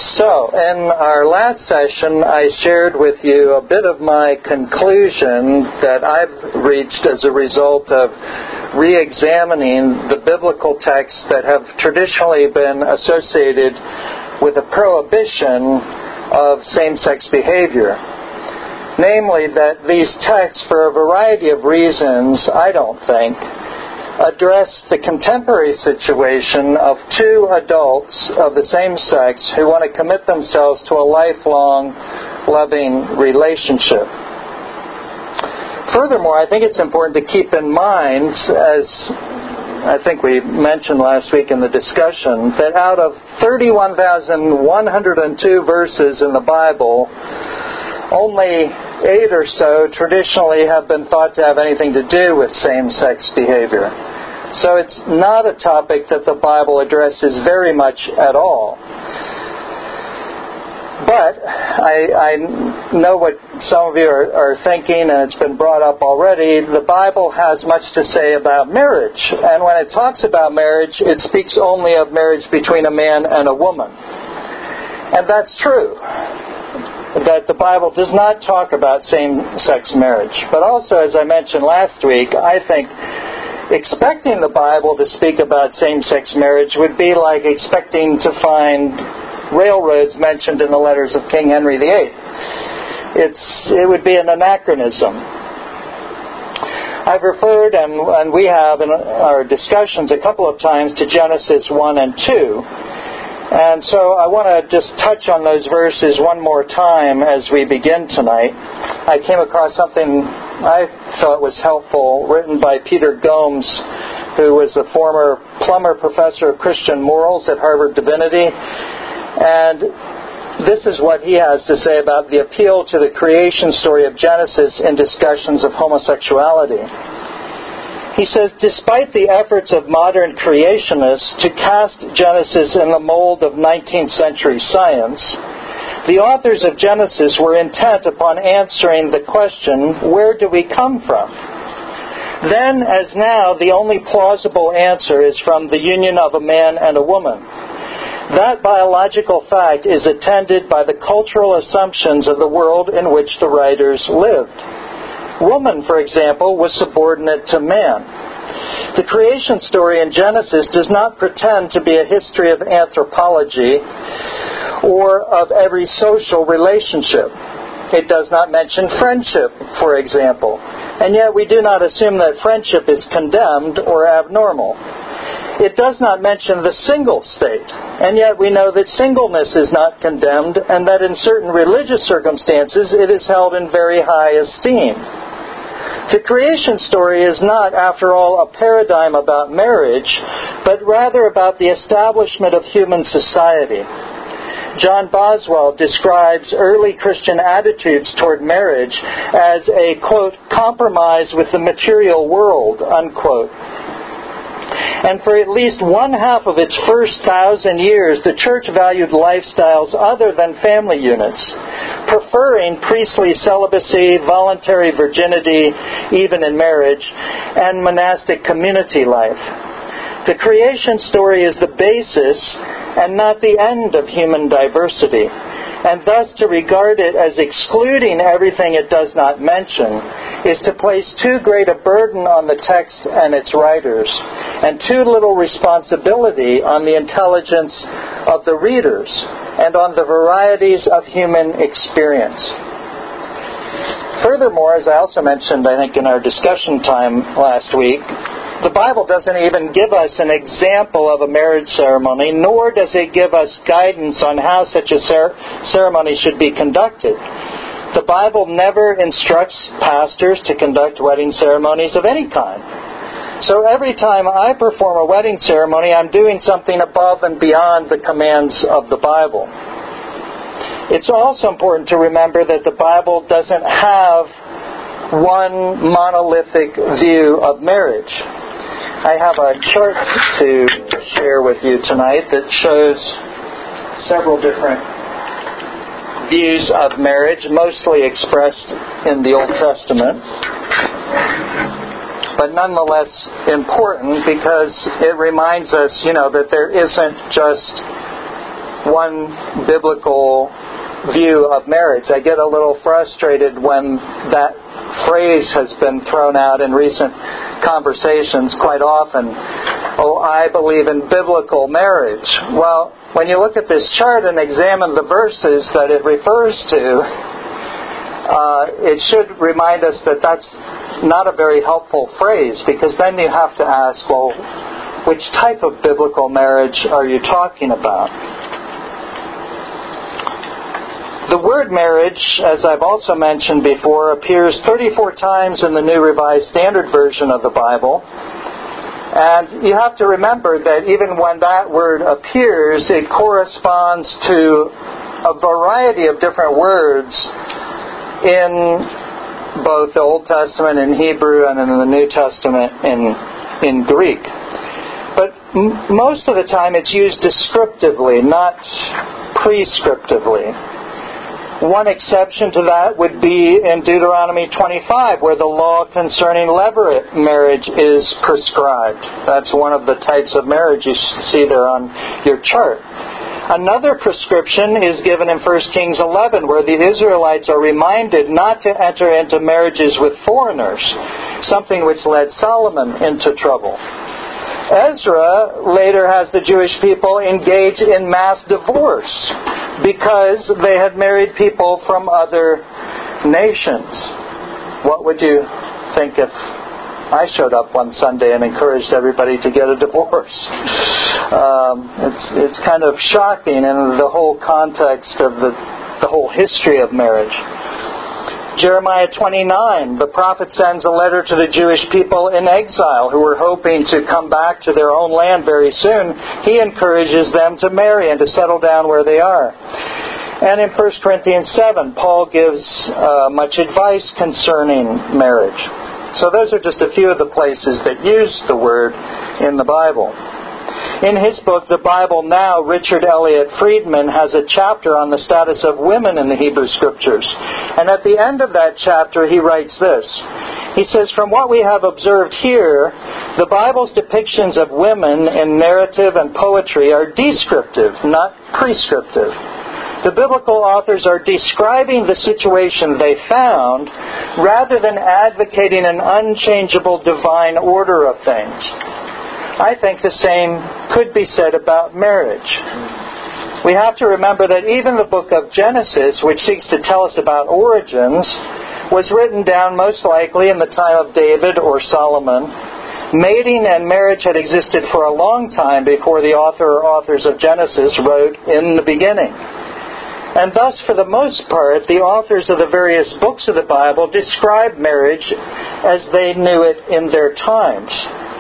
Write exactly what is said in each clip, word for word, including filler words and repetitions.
So, in our last session, I shared with you a bit of my conclusion that I've reached as a result of re-examining the biblical texts that have traditionally been associated with a prohibition of same-sex behavior. Namely, that these texts, for a variety of reasons, I don't think, address the contemporary situation of two adults of the same sex who want to commit themselves to a lifelong, loving relationship. Furthermore, I think it's important to keep in mind, as I think we mentioned last week in the discussion, that out of thirty-one thousand one hundred two verses in the Bible, only eight or so traditionally have been thought to have anything to do with same-sex behavior. So it's not a topic that the Bible addresses very much at all. But I, I know what some of you are, are thinking, and it's been brought up already. The Bible has much to say about marriage. And when it talks about marriage, it speaks only of marriage between a man and a woman. And that's true, that the Bible does not talk about same-sex marriage. But also, as I mentioned last week, I think expecting the Bible to speak about same-sex marriage would be like expecting to find railroads mentioned in the letters of King Henry the Eighth. It's, it would be an anachronism. I've referred, and, and we have in our discussions a couple of times, to Genesis one and two. And so I want to just touch on those verses one more time as we begin tonight. I came across something I thought was helpful, written by Peter Gomes, who was a former Plummer Professor of Christian Morals at Harvard Divinity. And this is what he has to say about the appeal to the creation story of Genesis in discussions of homosexuality. He says, despite the efforts of modern creationists to cast Genesis in the mold of nineteenth century science, the authors of Genesis were intent upon answering the question, where do we come from? Then, as now, the only plausible answer is from the union of a man and a woman. That biological fact is attended by the cultural assumptions of the world in which the writers lived. Woman, for example, was subordinate to man. The creation story in Genesis does not pretend to be a history of anthropology or of every social relationship. It does not mention friendship, for example, and yet we do not assume that friendship is condemned or abnormal. It does not mention the single state, and yet we know that singleness is not condemned and that in certain religious circumstances it is held in very high esteem. The creation story is not, after all, a paradigm about marriage, but rather about the establishment of human society. John Boswell describes early Christian attitudes toward marriage as a, quote, compromise with the material world, unquote. And for at least one half of its first thousand years, the church valued lifestyles other than family units, preferring priestly celibacy, voluntary virginity, even in marriage, and monastic community life. The creation story is the basis and not the end of human diversity, and thus to regard it as excluding everything it does not mention is to place too great a burden on the text and its writers, and too little responsibility on the intelligence of the readers and on the varieties of human experience. Furthermore, as I also mentioned, I think, in our discussion time last week, the Bible doesn't even give us an example of a marriage ceremony, nor does it give us guidance on how such a cer- ceremony should be conducted. The Bible never instructs pastors to conduct wedding ceremonies of any kind. So every time I perform a wedding ceremony, I'm doing something above and beyond the commands of the Bible. It's also important to remember that the Bible doesn't have one monolithic view of marriage. I have a chart to share with you tonight that shows several different views of marriage, mostly expressed in the Old Testament, but nonetheless important because it reminds us, you know, that there isn't just one biblical view of marriage. I get a little frustrated when that phrase has been thrown out in recent conversations quite often. Oh, I believe in biblical marriage. Well, when you look at this chart and examine the verses that it refers to, uh, it should remind us that that's not a very helpful phrase, because then you have to ask, well, which type of biblical marriage are you talking about? The word marriage, as I've also mentioned before, appears thirty-four times in the New Revised Standard Version of the Bible. And you have to remember that even when that word appears, it corresponds to a variety of different words in both the Old Testament in Hebrew and in the New Testament in, in Greek. But m- most of the time it's used descriptively, not prescriptively. One exception to that would be in Deuteronomy twenty-five, where the law concerning levirate marriage is prescribed. That's one of the types of marriage you see there on your chart. Another prescription is given in First Kings eleven, where the Israelites are reminded not to enter into marriages with foreigners, something which led Solomon into trouble. Ezra later has the Jewish people engage in mass divorce because they had married people from other nations. What would you think if I showed up one Sunday and encouraged everybody to get a divorce? Um, it's it's kind of shocking in the whole context of the the whole history of marriage. Jeremiah twenty-nine, the prophet sends a letter to the Jewish people in exile who were hoping to come back to their own land very soon. He encourages them to marry and to settle down where they are. And in First Corinthians seven, Paul gives uh, much advice concerning marriage. So those are just a few of the places that use the word in the Bible. In his book, The Bible Now, Richard Elliott Friedman has a chapter on the status of women in the Hebrew Scriptures. And at the end of that chapter, he writes this. He says, from what we have observed here, the Bible's depictions of women in narrative and poetry are descriptive, not prescriptive. The biblical authors are describing the situation they found rather than advocating an unchangeable divine order of things. I think the same could be said about marriage. We have to remember that even the book of Genesis, which seeks to tell us about origins, was written down most likely in the time of David or Solomon. Mating and marriage had existed for a long time before the author or authors of Genesis wrote in the beginning. And thus, for the most part, the authors of the various books of the Bible describe marriage as they knew it in their times.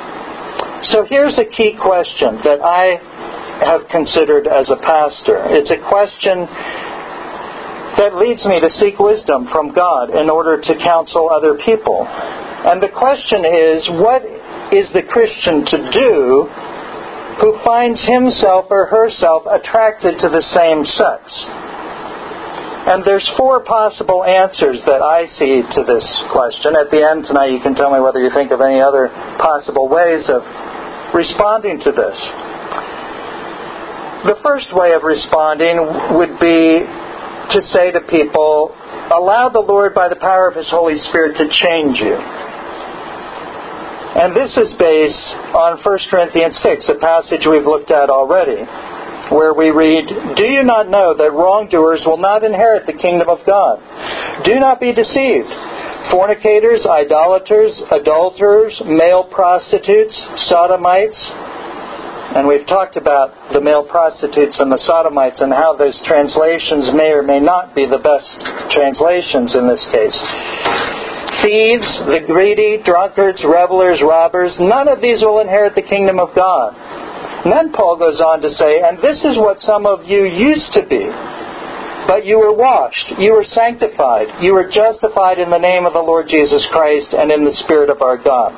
So here's a key question that I have considered as a pastor. It's a question that leads me to seek wisdom from God in order to counsel other people. And the question is, what is the Christian to do who finds himself or herself attracted to the same sex? And there's four possible answers that I see to this question. At the end tonight, you can tell me whether you think of any other possible ways of responding to this. The first way of responding would be to say to people, allow the Lord by the power of His Holy Spirit to change you. And this is based on First Corinthians six, a passage we've looked at already, where we read, do you not know that wrongdoers will not inherit the kingdom of God? Do not be deceived. Fornicators, idolaters, adulterers, male prostitutes, sodomites. And we've talked about the male prostitutes and the sodomites and how those translations may or may not be the best translations in this case. Thieves, the greedy, drunkards, revelers, robbers, none of these will inherit the kingdom of God. And then Paul goes on to say, and this is what some of you used to be. But you were washed, you were sanctified, you were justified in the name of the Lord Jesus Christ and in the Spirit of our God.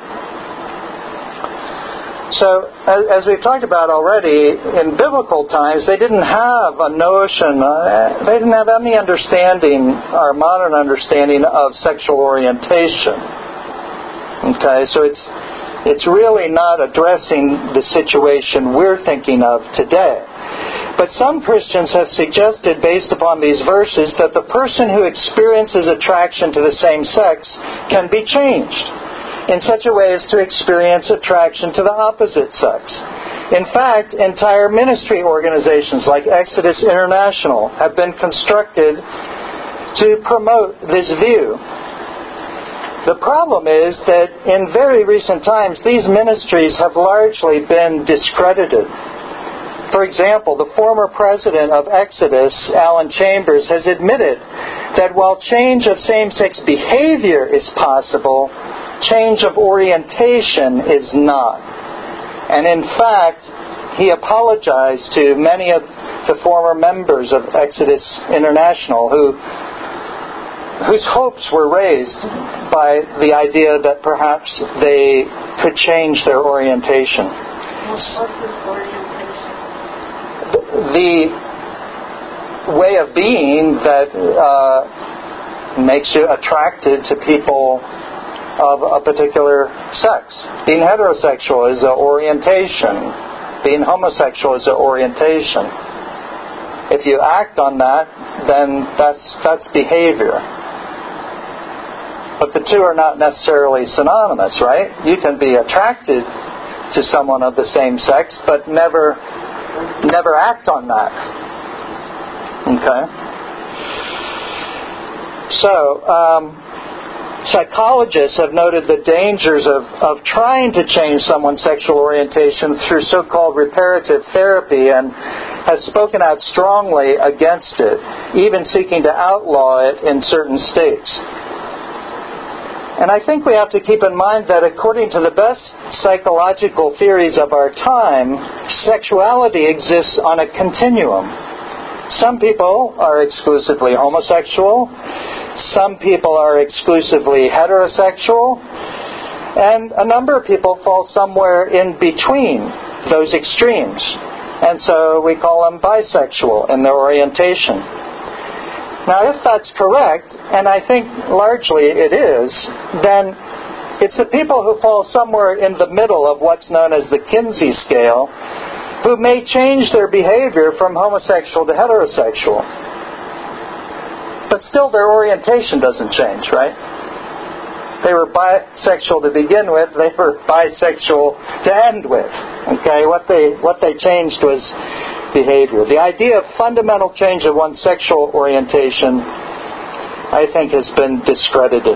So, as we've talked about already, in biblical times, they didn't have a notion, uh, they didn't have any understanding, our modern understanding of sexual orientation. Okay, so it's it's really not addressing the situation we're thinking of today. But some Christians have suggested, based upon these verses, that the person who experiences attraction to the same sex can be changed in such a way as to experience attraction to the opposite sex. In fact, entire ministry organizations like Exodus International have been constructed to promote this view. The problem is that in very recent times, these ministries have largely been discredited. For example, the former president of Exodus, Alan Chambers, has admitted that while change of same-sex behavior is possible, change of orientation is not. And in fact, he apologized to many of the former members of Exodus International who, whose hopes were raised by the idea that perhaps they could change their orientation. What's his orientation? The way of being that uh, makes you attracted to people of a particular sex. Being heterosexual is an orientation. Being homosexual is an orientation. If you act on that, then that's that's behavior. But the two are not necessarily synonymous, right? You can be attracted to someone of the same sex, but never never act on that. Okay? So, um, psychologists have noted the dangers of, of trying to change someone's sexual orientation through so-called reparative therapy and has spoken out strongly against it, even seeking to outlaw it in certain states. And I think we have to keep in mind that according to the best psychological theories of our time, sexuality exists on a continuum. Some people are exclusively homosexual. Some people are exclusively heterosexual. And a number of people fall somewhere in between those extremes. And so we call them bisexual in their orientation. Now, if that's correct, and I think largely it is, then it's the people who fall somewhere in the middle of what's known as the Kinsey scale who may change their behavior from homosexual to heterosexual. But still their orientation doesn't change, right? They were bisexual to begin with, they were bisexual to end with. Okay, what they what they changed was behavior. The idea of fundamental change of one's sexual orientation, I think, has been discredited.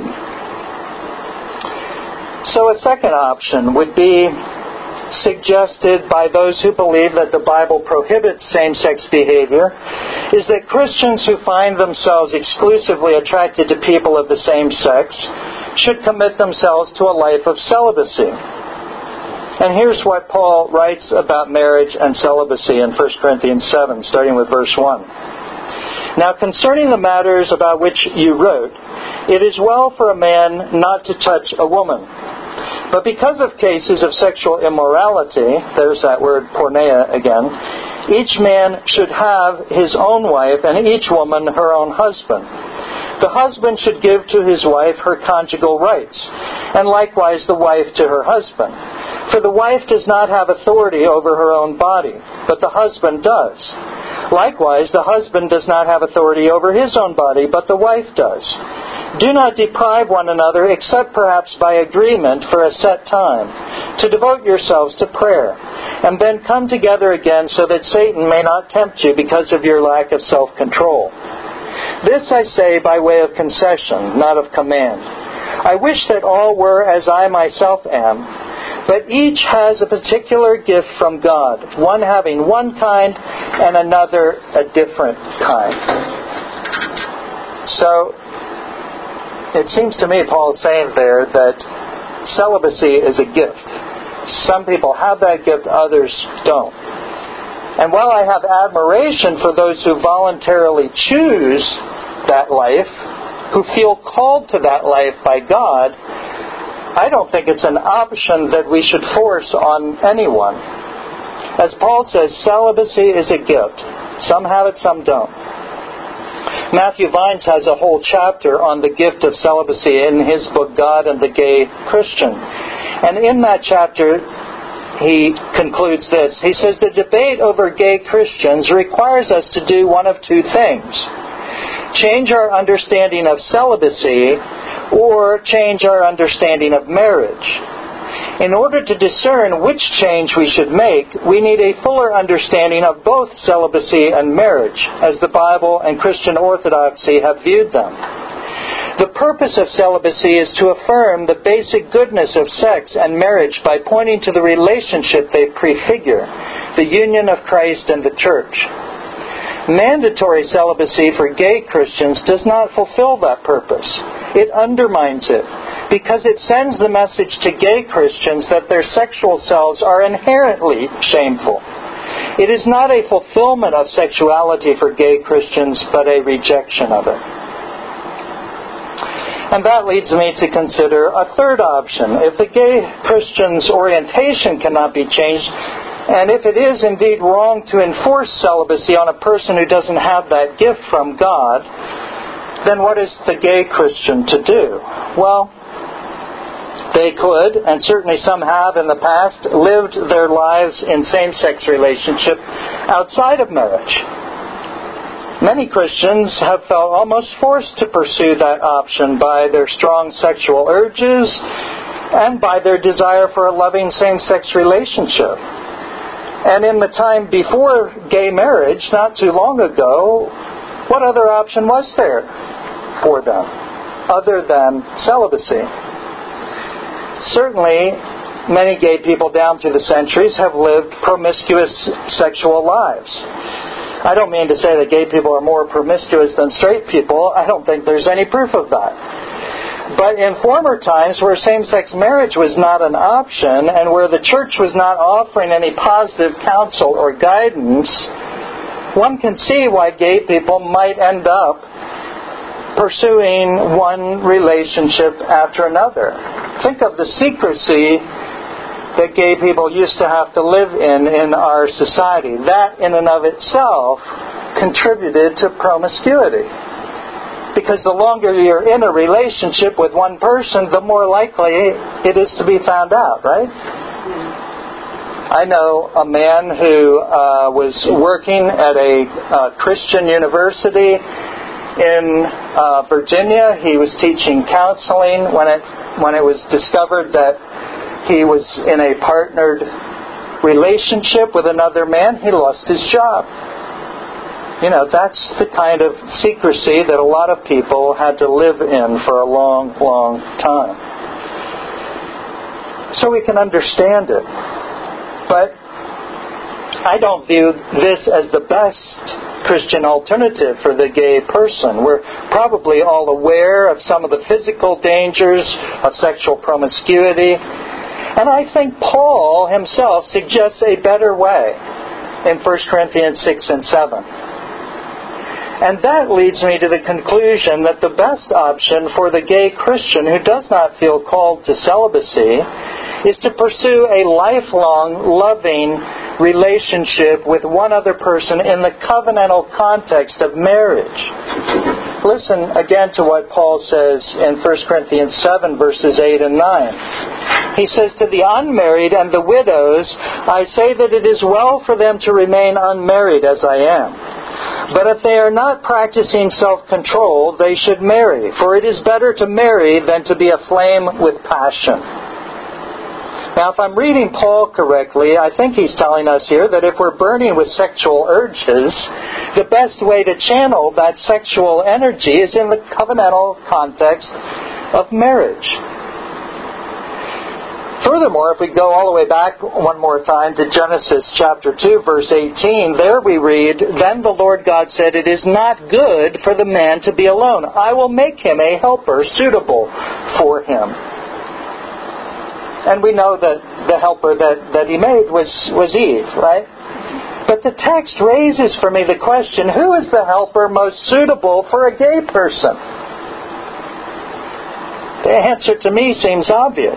So a second option would be suggested by those who believe that the Bible prohibits same-sex behavior is that Christians who find themselves exclusively attracted to people of the same sex should commit themselves to a life of celibacy. And here's what Paul writes about marriage and celibacy in First Corinthians seven, starting with verse one. Now concerning the matters about which you wrote, it is well for a man not to touch a woman. But because of cases of sexual immorality, there's that word porneia again, each man should have his own wife and each woman her own husband. The husband should give to his wife her conjugal rights, and likewise the wife to her husband. For the wife does not have authority over her own body, but the husband does. Likewise, the husband does not have authority over his own body, but the wife does. Do not deprive one another, except perhaps by agreement for a set time, to devote yourselves to prayer, and then come together again so that Satan may not tempt you because of your lack of self-control. This I say by way of concession, not of command. I wish that all were as I myself am, but each has a particular gift from God, one having one kind and another a different kind. So, it seems to me Paul is saying there that celibacy is a gift. Some people have that gift, others don't. And while I have admiration for those who voluntarily choose that life, who feel called to that life by God, I don't think it's an option that we should force on anyone. As Paul says, celibacy is a gift. Some have it, some don't. Matthew Vines has a whole chapter on the gift of celibacy in his book, God and the Gay Christian. And in that chapter, he concludes this. He says, the debate over gay Christians requires us to do one of two things. Change our understanding of celibacy or change our understanding of marriage. In order to discern which change we should make, we need a fuller understanding of both celibacy and marriage, as the Bible and Christian orthodoxy have viewed them. The purpose of celibacy is to affirm the basic goodness of sex and marriage by pointing to the relationship they prefigure, the union of Christ and the Church. Mandatory celibacy for gay Christians does not fulfill that purpose. It undermines it, because it sends the message to gay Christians that their sexual selves are inherently shameful. It is not a fulfillment of sexuality for gay Christians, but a rejection of it. And that leads me to consider a third option. If the gay Christian's orientation cannot be changed, and if it is indeed wrong to enforce celibacy on a person who doesn't have that gift from God, then what is the gay Christian to do? Well, they could, and certainly some have in the past, lived their lives in same-sex relationship outside of marriage. Many Christians have felt almost forced to pursue that option by their strong sexual urges and by their desire for a loving same-sex relationship. And in the time before gay marriage, not too long ago, what other option was there for them other than celibacy? Certainly, many gay people down through the centuries have lived promiscuous sexual lives. I don't mean to say that gay people are more promiscuous than straight people. I don't think there's any proof of that. But in former times, where same-sex marriage was not an option and where the church was not offering any positive counsel or guidance, one can see why gay people might end up pursuing one relationship after another. Think of the secrecy that gay people used to have to live in in our society. That in and of itself contributed to promiscuity. Because the longer you're in a relationship with one person, the more likely it is to be found out, right? I know a man who uh, was working at a uh, Christian university in uh, Virginia. He was teaching counseling when it when it was discovered that he was in a partnered relationship with another man. He lost his job. You know, that's the kind of secrecy that a lot of people had to live in for a long, long time. So we can understand it. But I don't view this as the best Christian alternative for the gay person. We're probably all aware of some of the physical dangers of sexual promiscuity. And I think Paul himself suggests a better way in First Corinthians six and seven. And that leads me to the conclusion that the best option for the gay Christian who does not feel called to celibacy is to pursue a lifelong, loving relationship with one other person in the covenantal context of marriage. Listen again to what Paul says in First Corinthians seven, verses eight and nine. He says, to the unmarried and the widows, I say that it is well for them to remain unmarried as I am. But if they are not practicing self-control, they should marry, for it is better to marry than to be aflame with passion. Now, if I'm reading Paul correctly, I think he's telling us here that if we're burning with sexual urges, the best way to channel that sexual energy is in the covenantal context of marriage. Furthermore, if we go all the way back one more time to Genesis chapter two, verse eighteen, there we read, Then the Lord God said, It is not good for the man to be alone. I will make him a helper suitable for him. And we know that the helper that, that he made was, was Eve, right? But the text raises for me the question, who is the helper most suitable for a gay person? The answer to me seems obvious.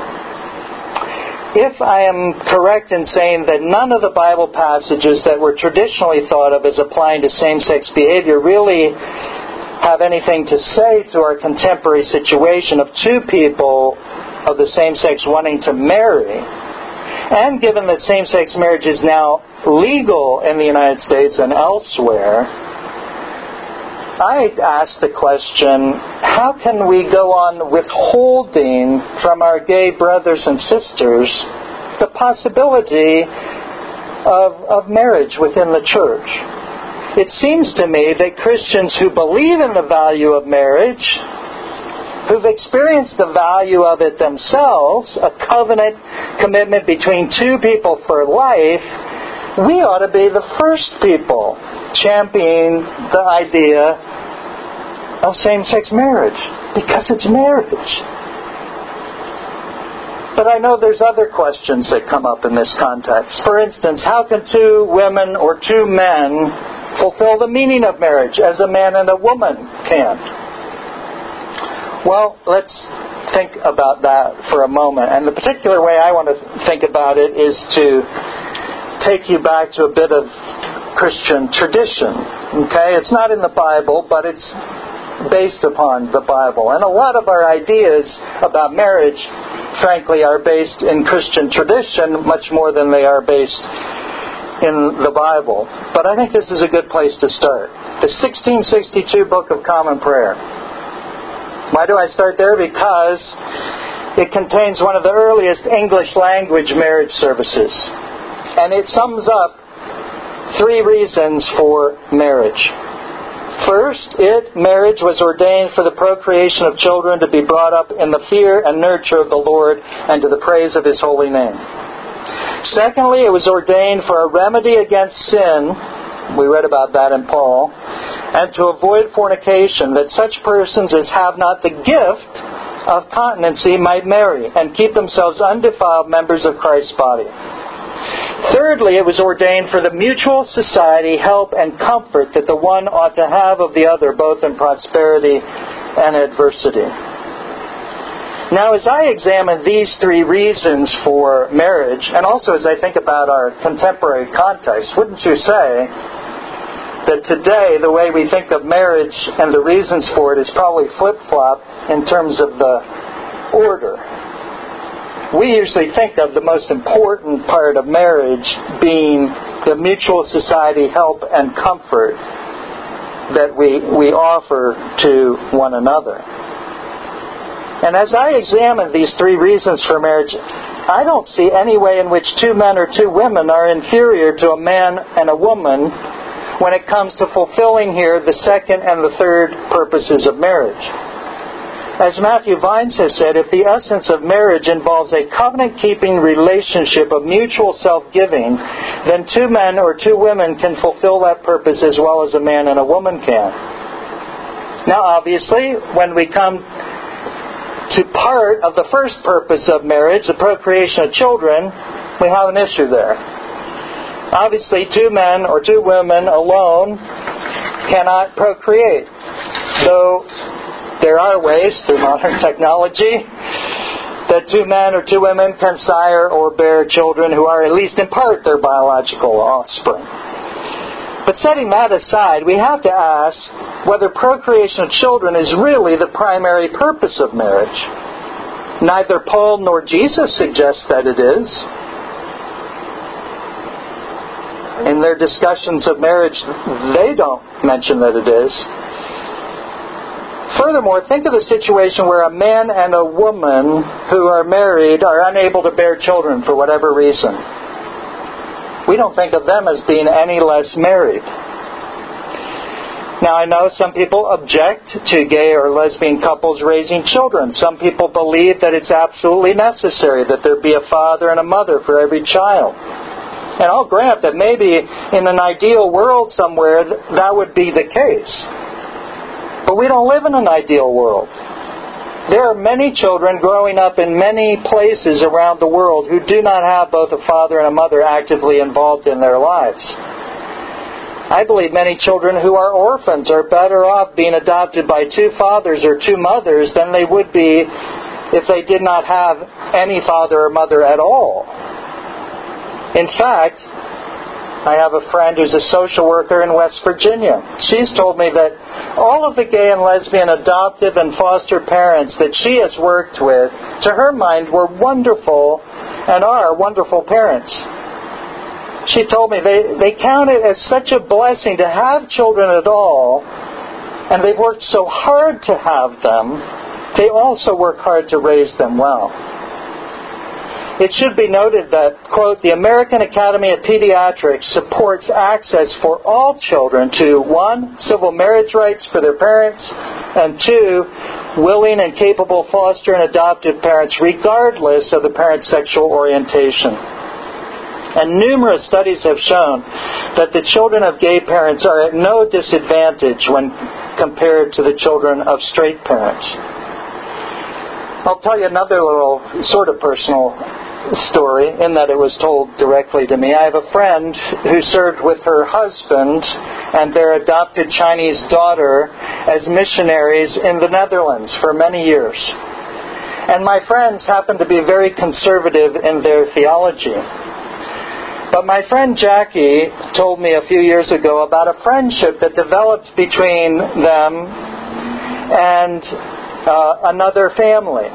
If I am correct in saying that none of the Bible passages that were traditionally thought of as applying to same-sex behavior really have anything to say to our contemporary situation of two people of the same sex wanting to marry, And given that same-sex marriage is now legal in the United States and elsewhere, I ask the question, how can we go on withholding from our gay brothers and sisters the possibility of, of marriage within the church? It seems to me that Christians who believe in the value of marriage, who've experienced the value of it themselves, a covenant commitment between two people for life, we ought to be the first people championing the idea of same-sex marriage, because it's marriage. But I know there's other questions that come up in this context. For instance, how can two women or two men fulfill the meaning of marriage as a man and a woman can? Well, let's think about that for a moment. And the particular way I want to think about it is to take you back to a bit of Christian tradition. Okay? It's not in the Bible, but it's based upon the Bible. And a lot of our ideas about marriage, frankly, are based in Christian tradition much more than they are based in the Bible. But I think this is a good place to start. The sixteen sixty-two Book of Common Prayer. Why do I start there? Because it contains one of the earliest English language marriage services. And it sums up three reasons for marriage. First, it, marriage, was ordained for the procreation of children to be brought up in the fear and nurture of the Lord and to the praise of His holy name. Secondly, it was ordained for a remedy against sin. We read about that in Paul. And to avoid fornication, that such persons as have not the gift of continency might marry and keep themselves undefiled members of Christ's body. Thirdly, it was ordained for the mutual society, help, and comfort that the one ought to have of the other, both in prosperity and adversity. Now, as I examine these three reasons for marriage, and also as I think about our contemporary context, wouldn't you say that today the way we think of marriage and the reasons for it is probably flip-flop in terms of the order? We usually think of the most important part of marriage being the mutual society, help, and comfort that we, we offer to one another. And as I examine these three reasons for marriage, I don't see any way in which two men or two women are inferior to a man and a woman when it comes to fulfilling here the second and the third purposes of marriage. As Matthew Vines has said, if the essence of marriage involves a covenant-keeping relationship of mutual self-giving, then two men or two women can fulfill that purpose as well as a man and a woman can. Now, obviously, when we come to part of the first purpose of marriage, the procreation of children, we have an issue there. Obviously, two men or two women alone cannot procreate, though there are ways through modern technology that two men or two women can sire or bear children who are at least in part their biological offspring. But setting that aside, we have to ask whether procreation of children is really the primary purpose of marriage. Neither Paul nor Jesus suggest that it is. In their discussions of marriage, they don't mention that it is. Furthermore, think of the situation where a man and a woman who are married are unable to bear children for whatever reason. We don't think of them as being any less married. Now, I know some people object to gay or lesbian couples raising children. Some people believe that it's absolutely necessary that there be a father and a mother for every child. And I'll grant that maybe in an ideal world somewhere that would be the case. But we don't live in an ideal world. There are many children growing up in many places around the world who do not have both a father and a mother actively involved in their lives. I believe many children who are orphans are better off being adopted by two fathers or two mothers than they would be if they did not have any father or mother at all. In fact, I have a friend who's a social worker in West Virginia. She's told me that all of the gay and lesbian adoptive and foster parents that she has worked with, to her mind, were wonderful and are wonderful parents. She told me they, they count it as such a blessing to have children at all, and they've worked so hard to have them, they also work hard to raise them well. It should be noted that, quote, the American Academy of Pediatrics supports access for all children to, one, civil marriage rights for their parents, and two, willing and capable foster and adoptive parents regardless of the parent's sexual orientation. And numerous studies have shown that the children of gay parents are at no disadvantage when compared to the children of straight parents. I'll tell you another little sort of personal story in that it was told directly to me. I have a friend who served with her husband and their adopted Chinese daughter as missionaries in the Netherlands for many years. And my friends happened to be very conservative in their theology. But my friend Jackie told me a few years ago about a friendship that developed between them and uh, another family,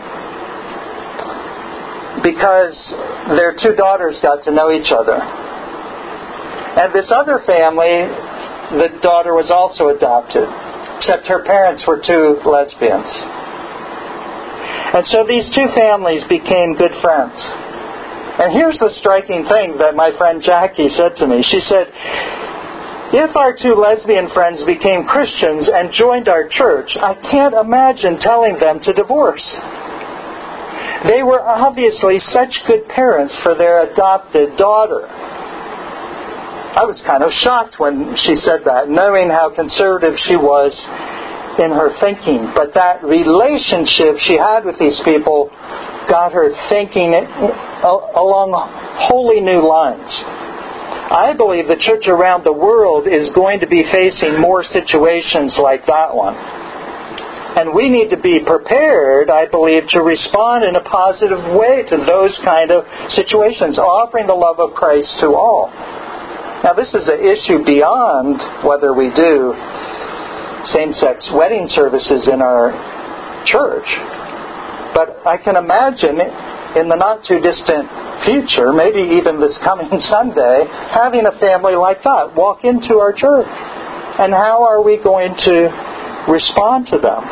because their two daughters got to know each other. And this other family, the daughter was also adopted, except her parents were two lesbians. And so these two families became good friends. And here's the striking thing that my friend Jackie said to me. She said, if our two lesbian friends became Christians and joined our church, I can't imagine telling them to divorce. They were obviously such good parents for their adopted daughter. I was kind of shocked when she said that, knowing how conservative she was in her thinking. But that relationship she had with these people got her thinking along wholly new lines. I believe the church around the world is going to be facing more situations like that one. And we need to be prepared, I believe, to respond in a positive way to those kind of situations, offering the love of Christ to all. Now, this is an issue beyond whether we do same-sex wedding services in our church. But I can imagine in the not-too-distant future, maybe even this coming Sunday, having a family like that walk into our church. And how are we going to respond to them?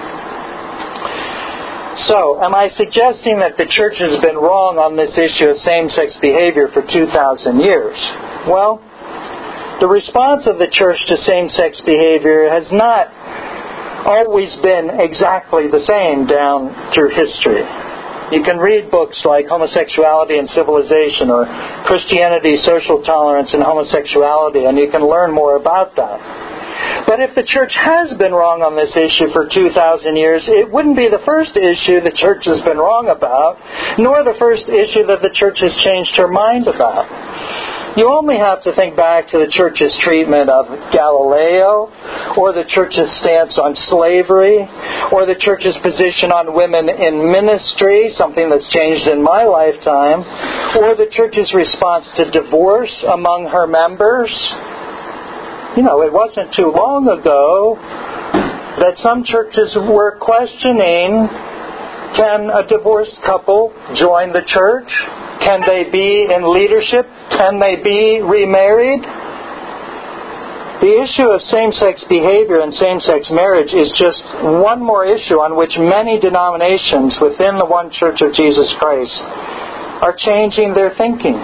So, am I suggesting that the church has been wrong on this issue of same-sex behavior for two thousand years? Well, the response of the church to same-sex behavior has not always been exactly the same down through history. You can read books like Homosexuality and Civilization or Christianity, Social Tolerance and Homosexuality, and you can learn more about that. But if the church has been wrong on this issue for two thousand years, it wouldn't be the first issue the church has been wrong about, nor the first issue that the church has changed her mind about. You only have to think back to the church's treatment of Galileo, or the church's stance on slavery, or the church's position on women in ministry, something that's changed in my lifetime, or the church's response to divorce among her members. You know, it wasn't too long ago that some churches were questioning, can a divorced couple join the church? Can they be in leadership? Can they be remarried? The issue of same-sex behavior and same-sex marriage is just one more issue on which many denominations within the one Church of Jesus Christ are changing their thinking.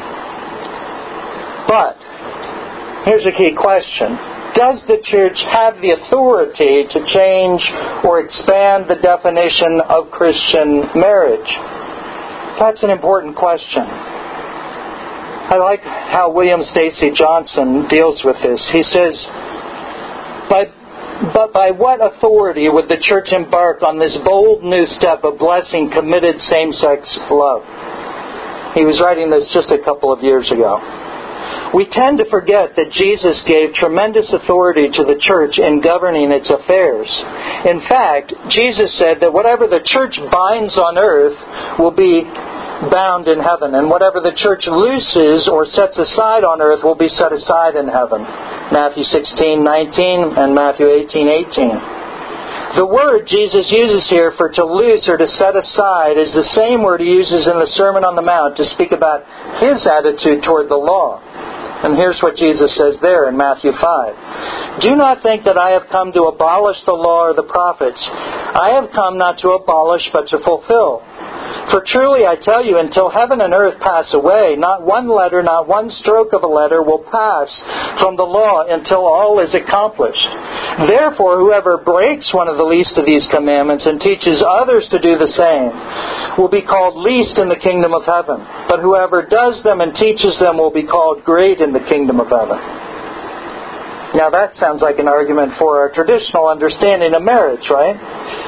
But here's a key question. Does the church have the authority to change or expand the definition of Christian marriage? That's an important question. I like how William Stacy Johnson deals with this. He says, but, but by what authority would the church embark on this bold new step of blessing committed same-sex love? He was writing this just a couple of years ago. We tend to forget that Jesus gave tremendous authority to the church in governing its affairs. In fact, Jesus said that whatever the church binds on earth will be bound in heaven, and whatever the church looses or sets aside on earth will be set aside in heaven. Matthew sixteen nineteen and Matthew eighteen eighteen. The word Jesus uses here for to loose or to set aside is the same word he uses in the Sermon on the Mount to speak about his attitude toward the law. And here's what Jesus says there in Matthew five. Do not think that I have come to abolish the law or the prophets. I have come not to abolish but to fulfill. For truly I tell you, until heaven and earth pass away, not one letter, not one stroke of a letter will pass from the law until all is accomplished. Therefore, whoever breaks one of the least of these commandments and teaches others to do the same will be called least in the kingdom of heaven. But whoever does them and teaches them will be called great in the kingdom of heaven. Now that sounds like an argument for our traditional understanding of marriage, right?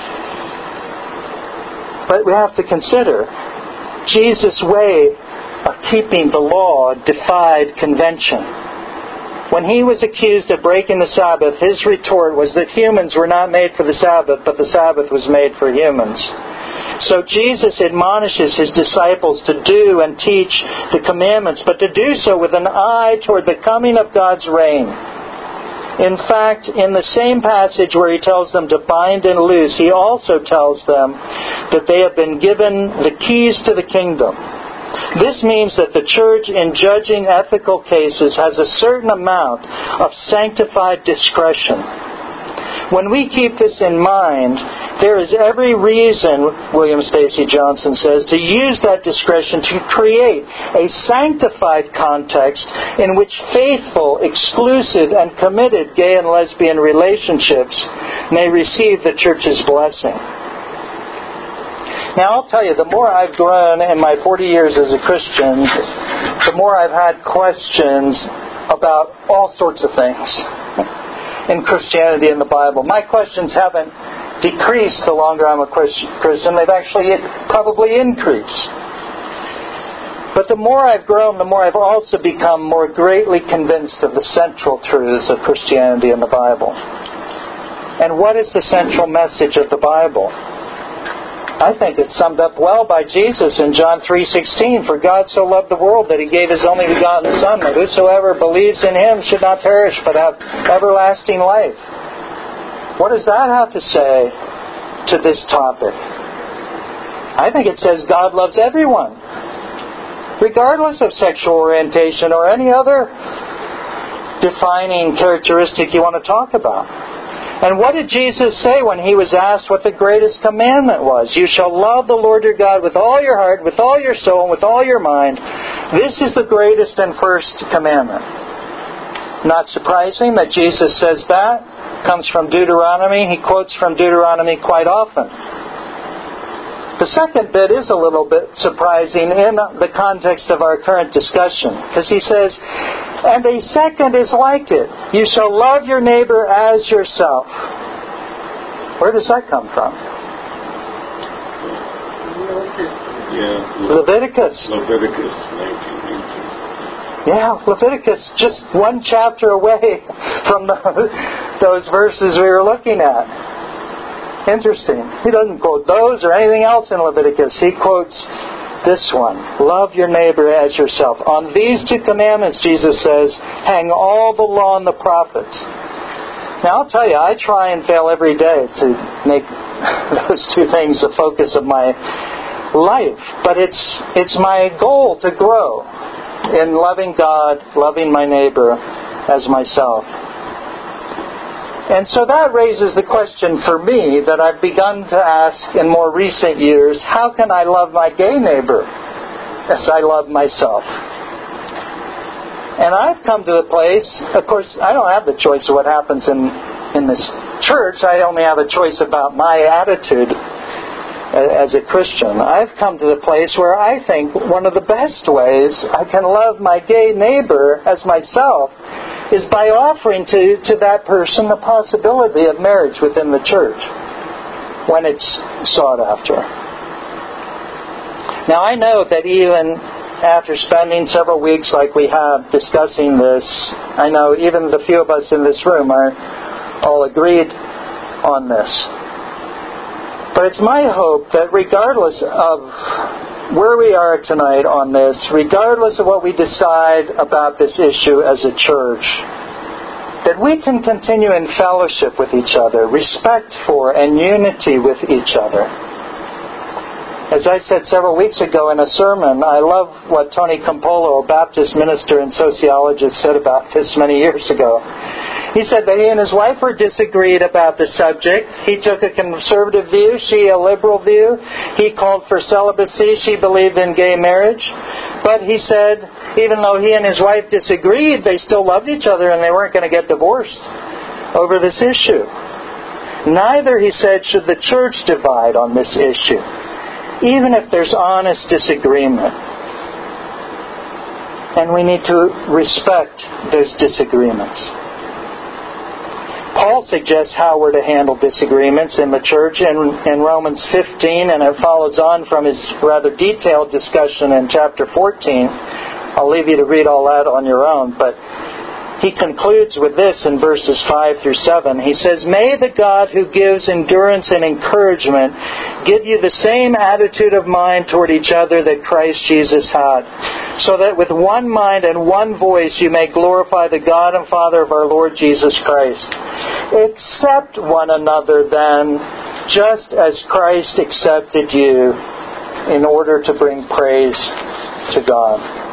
But we have to consider, Jesus' way of keeping the law defied convention. When he was accused of breaking the Sabbath, his retort was that humans were not made for the Sabbath, but the Sabbath was made for humans. So Jesus admonishes his disciples to do and teach the commandments, but to do so with an eye toward the coming of God's reign. In fact, in the same passage where he tells them to bind and loose, he also tells them that they have been given the keys to the kingdom. This means that the church, in judging ethical cases, has a certain amount of sanctified discretion. When we keep this in mind, there is every reason, William Stacy Johnson says, to use that discretion to create a sanctified context in which faithful, exclusive, and committed gay and lesbian relationships may receive the church's blessing. Now, I'll tell you, the more I've grown in my forty years as a Christian, the more I've had questions about all sorts of things in Christianity and the Bible. My questions haven't decreased the longer I'm a Christian. They've actually probably increased. But the more I've grown, the more I've also become more greatly convinced of the central truths of Christianity and the Bible. And what is the central message of the Bible? I think it's summed up well by Jesus in John three sixteen. For God so loved the world that he gave his only begotten Son, that whosoever believes in him should not perish but have everlasting life. What does that have to say to this topic? I think it says God loves everyone, regardless of sexual orientation or any other defining characteristic you want to talk about. And what did Jesus say when he was asked what the greatest commandment was? You shall love the Lord your God with all your heart, with all your soul, and with all your mind. This is the greatest and first commandment. Not surprising that Jesus says that. Comes from Deuteronomy. He quotes from Deuteronomy quite often. The second bit is a little bit surprising in the context of our current discussion, because he says, and a second is like it. You shall love your neighbor as yourself. Where does that come from? Yeah, Leviticus. Leviticus nineteen eighteen. Yeah, Leviticus, just one chapter away from the, those verses we were looking at. Interesting. He doesn't quote those or anything else in Leviticus. He quotes this one. Love your neighbor as yourself. On these two commandments, Jesus says, hang all the law and the prophets. Now, I'll tell you, I try and fail every day to make those two things the focus of my life. But it's it's my goal to grow in loving God, loving my neighbor as myself. And so that raises the question for me that I've begun to ask in more recent years, how can I love my gay neighbor as I love myself? And I've come to a place, of course, I don't have the choice of what happens in, in this church. I only have a choice about my attitude as a Christian. I've come to the place where I think one of the best ways I can love my gay neighbor as myself is by offering to, to that person the possibility of marriage within the church when it's sought after. Now, I know that even after spending several weeks like we have discussing this, I know even the few of us in this room are all agreed on this. But it's my hope that regardless of where we are tonight on this, regardless of what we decide about this issue as a church, that we can continue in fellowship with each other, respect for and unity with each other. As I said several weeks ago in a sermon, I love what Tony Campolo, a Baptist minister and sociologist, said about this many years ago. He said that he and his wife were disagreed about the subject. He took a conservative view, she a liberal view. He called for celibacy, she believed in gay marriage. But he said, even though he and his wife disagreed, they still loved each other and they weren't going to get divorced over this issue. Neither, he said, should the church divide on this issue, even if there's honest disagreement. And we need to respect those disagreements. Paul suggests how we're to handle disagreements in the church in, in Romans fifteen, and it follows on from his rather detailed discussion in chapter fourteen. I'll leave you to read all that on your own, but he concludes with this in verses five through seven. He says, "May the God who gives endurance and encouragement give you the same attitude of mind toward each other that Christ Jesus had, so that with one mind and one voice you may glorify the God and Father of our Lord Jesus Christ. Accept one another then, just as Christ accepted you, in order to bring praise to God."